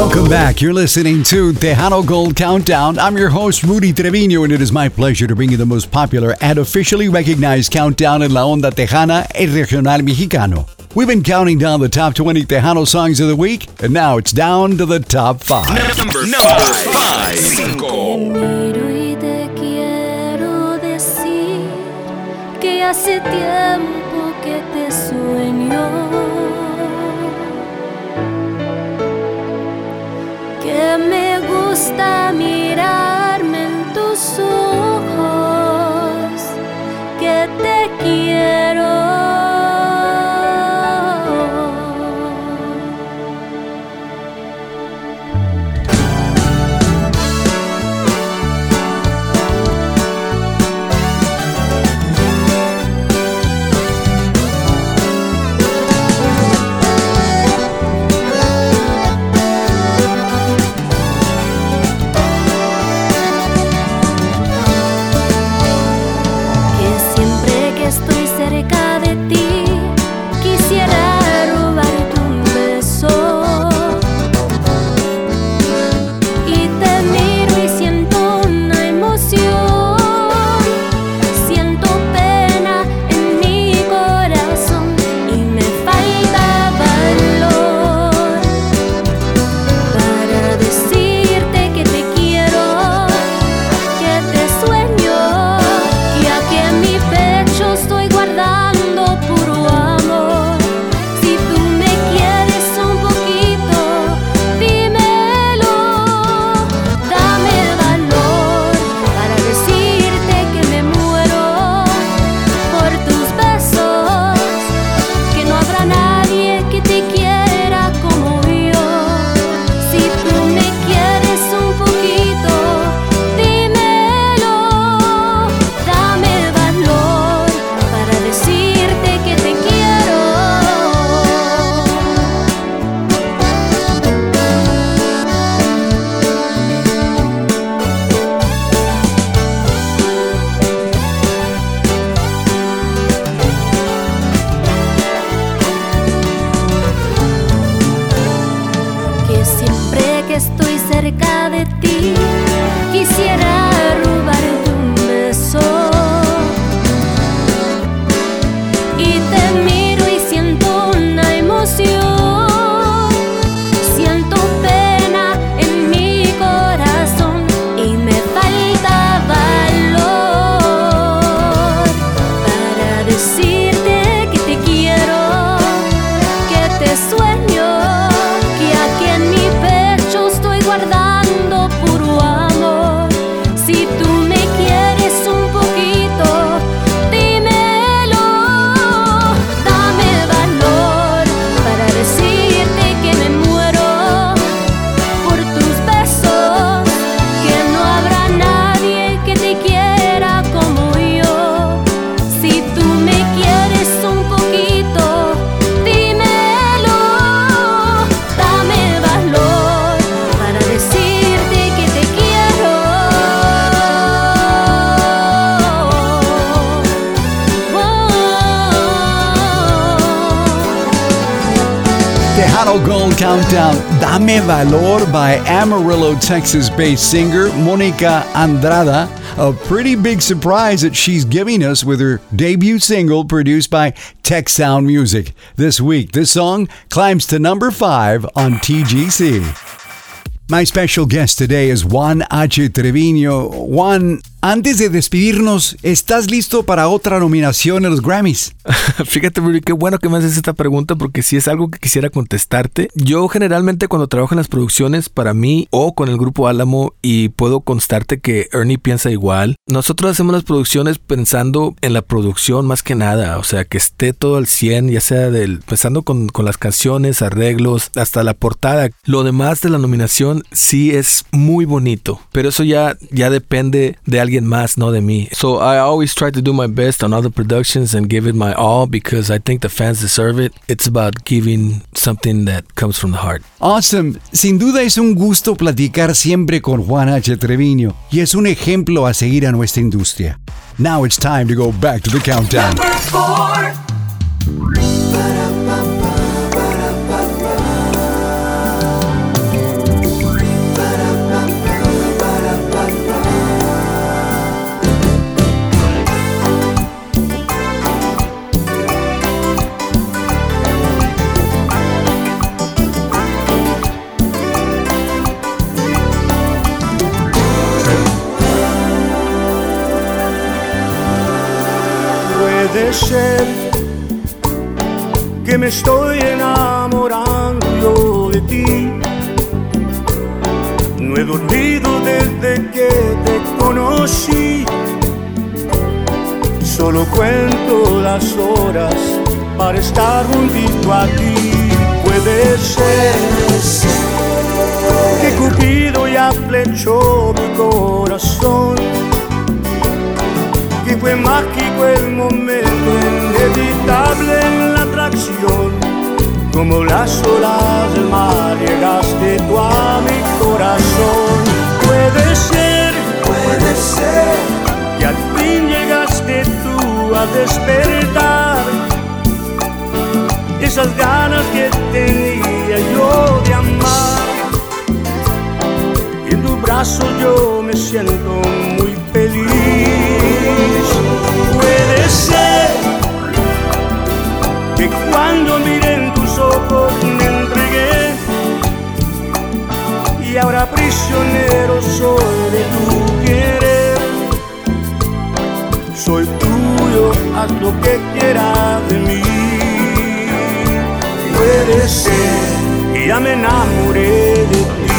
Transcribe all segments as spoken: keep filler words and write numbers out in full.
Welcome back. You're listening to Tejano Gold Countdown. I'm your host, Rudy Trevino, and it is my pleasure to bring you the most popular and officially recognized countdown en la onda tejana y regional mexicano. We've been counting down the top twenty Tejano songs of the week, and now it's down to the top five. Number, number five. Cinco. Te miro y te quiero decir que hace tiempo que te sueño, que me gusta mirarme en tus ojos, que te quiero. Gold Countdown, Dame Valor by Amarillo, Texas-based singer Mónica Andrada. A pretty big surprise that she's giving us with her debut single produced by Tech Sound Music. This week, this song climbs to number five on T G C. My special guest today is Juan H. Trevino. Juan, antes de despedirnos, ¿estás listo para otra nominación en los Grammys? Fíjate, Rudy, qué bueno que me haces esta pregunta porque si es algo que quisiera contestarte. Yo generalmente cuando trabajo en las producciones para mí o con el Grupo Álamo, y puedo constarte que Ernie piensa igual, nosotros hacemos las producciones pensando en la producción más que nada, o sea, que esté todo al cien, ya sea del, empezando con, con las canciones, arreglos, hasta la portada. Lo demás de la nominación sí es muy bonito, pero eso ya, ya depende de alguien más, no de mí. So I always try to do my best on all the productions and give it my all because I think the fans deserve it. It's about giving something that comes from the heart. Awesome. Sin duda es un gusto platicar siempre con Juan H. Trevino y es un ejemplo a seguir a nuestra industria. Now it's time to go back to the countdown. Number four. ser que me estoy enamorando yo de ti. No he dormido desde que te conocí. Solo cuento las horas para estar juntito a ti. Puede ser que Cupido ya flechó mi corazón, que fue mágico el momento, inevitable en la atracción. Como las olas del mar llegaste tú a mi corazón. Puede ser, puede ser que al fin llegaste tú a despertar esas ganas que tenía yo de amar. Y en tu brazo yo me siento muy feliz. Puede ser que cuando miré en tus ojos me entregué, y ahora prisionero soy de tu querer. Soy tuyo, haz lo que quieras de mí. Puede ser que ya me enamoré de ti.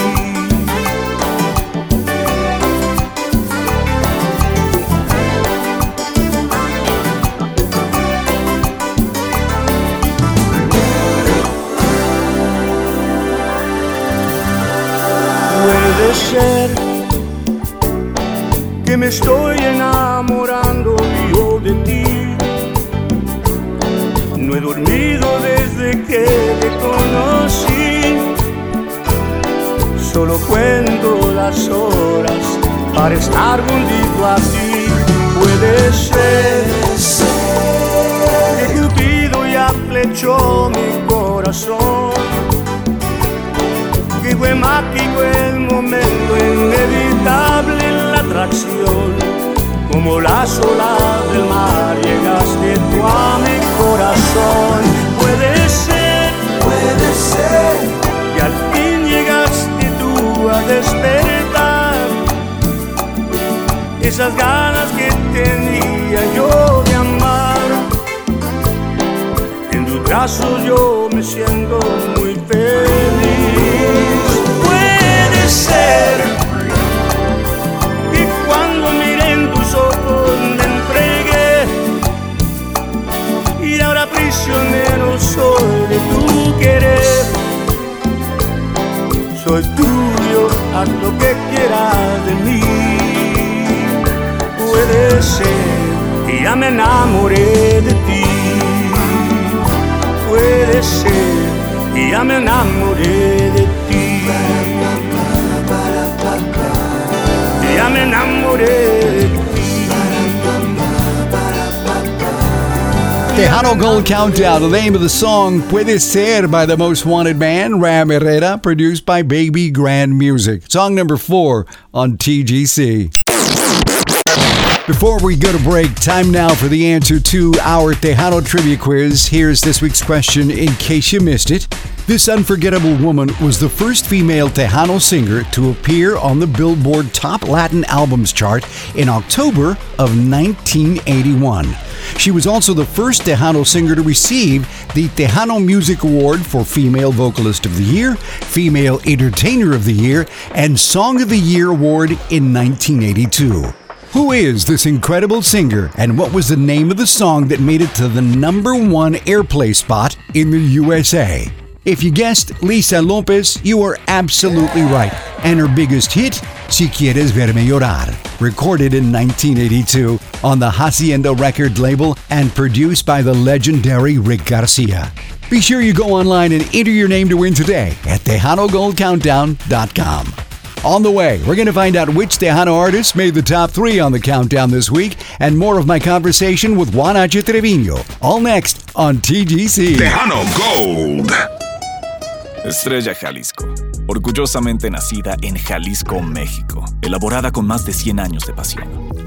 Puede ser que me estoy enamorando yo de ti. No he dormido desde que te conocí. Solo cuento las horas para estar juntito a ti. Puede ser que Cupido ya flechó mi corazón, que fue mágico el momento, inevitable en la atracción. Como las olas del mar llegaste tú a mi corazón. Puede ser, puede ser que al fin llegaste tú a despertar esas ganas que tenía yo de amar. En tus brazos yo me siento muy feliz. Puede ser que cuando miré en tus ojos me entregué, y ahora prisionero soy de tu querer. Soy tuyo, haz lo que quieras de mí. Puede ser que ya me enamoré de ti. Puede ser que ya me enamoré de ti. Ya me enamoré de ti. Tejano Gold Countdown, the name of the song Puede Ser by the Most Wanted Man, Ram Herrera, produced by Baby Grand Music. Song number four on T G C. Before we go to break, time now for the answer to our Tejano Trivia Quiz. Here's this week's question in case you missed it. This unforgettable woman was the first female Tejano singer to appear on the Billboard Top Latin Albums chart in October of nineteen eighty-one. She was also the first Tejano singer to receive the Tejano Music Award for Female Vocalist of the Year, Female Entertainer of the Year, and Song of the Year Award in nineteen eighty-two. Who is this incredible singer, and what was the name of the song that made it to the number one airplay spot in the U S A? If you guessed Lisa Lopez, you are absolutely right. And her biggest hit, Si Quieres Verme Llorar, recorded in nineteen eighty-two on the Hacienda record label and produced by the legendary Rick Garcia. Be sure you go online and enter your name to win today at Tejano Gold Countdown dot com. On the way, we're going to find out which Tejano artists made the top three on the countdown this week, and more of my conversation with Juan H. Trevino. All next on T G C. Tejano Gold. Estrella Jalisco, orgullosamente nacida en Jalisco, México, elaborada con más de cien años de pasión.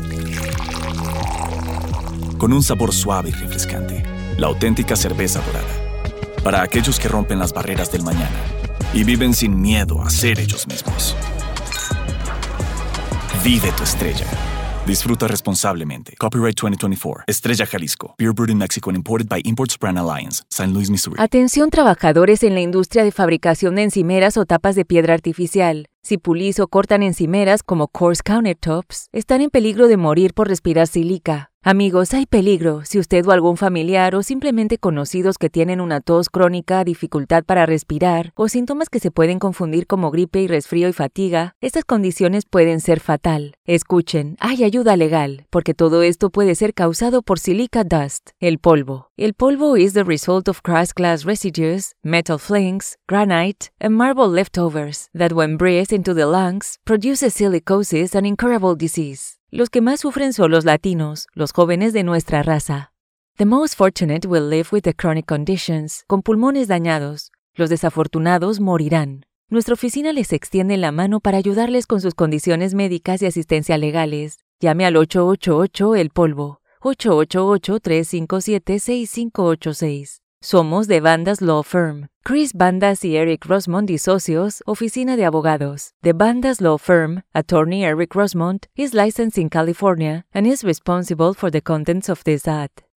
Con un sabor suave y refrescante, la auténtica cerveza dorada. Para aquellos que rompen las barreras del mañana y viven sin miedo a ser ellos mismos. Vive tu estrella. Disfruta responsablemente. Copyright twenty twenty-four. Estrella Jalisco. Beer brewed in Mexico and imported by Imports Brand Alliance. Saint Louis, Missouri. Atención trabajadores en la industria de fabricación de encimeras o tapas de piedra artificial. Si pulís o cortan encimeras como coarse countertops, están en peligro de morir por respirar silica. Amigos, hay peligro si usted o algún familiar o simplemente conocidos que tienen una tos crónica, dificultad para respirar o síntomas que se pueden confundir como gripe y resfrío y fatiga, estas condiciones pueden ser fatal. Escuchen, hay ayuda legal, porque todo esto puede ser causado por silica dust, el polvo. El polvo is the result of crushed glass residues, metal flakes, granite, and marble leftovers that when breathed into the lungs produces silicosis and incurable disease. Los que más sufren son los latinos, los jóvenes de nuestra raza. The most fortunate will live with the chronic conditions, con pulmones dañados. Los desafortunados morirán. Nuestra oficina les extiende la mano para ayudarles con sus condiciones médicas y asistencia legales. Llame al ocho ocho ocho El Polvo, ocho ocho ocho, tres cinco siete, seis cinco ocho seis. Somos de Bandas Law Firm. Chris Bandas y Eric Rosemont y Socios, Oficina de Abogados. The Bandas Law Firm, Attorney Eric Rosemont, is licensed in California and is responsible for the contents of this ad.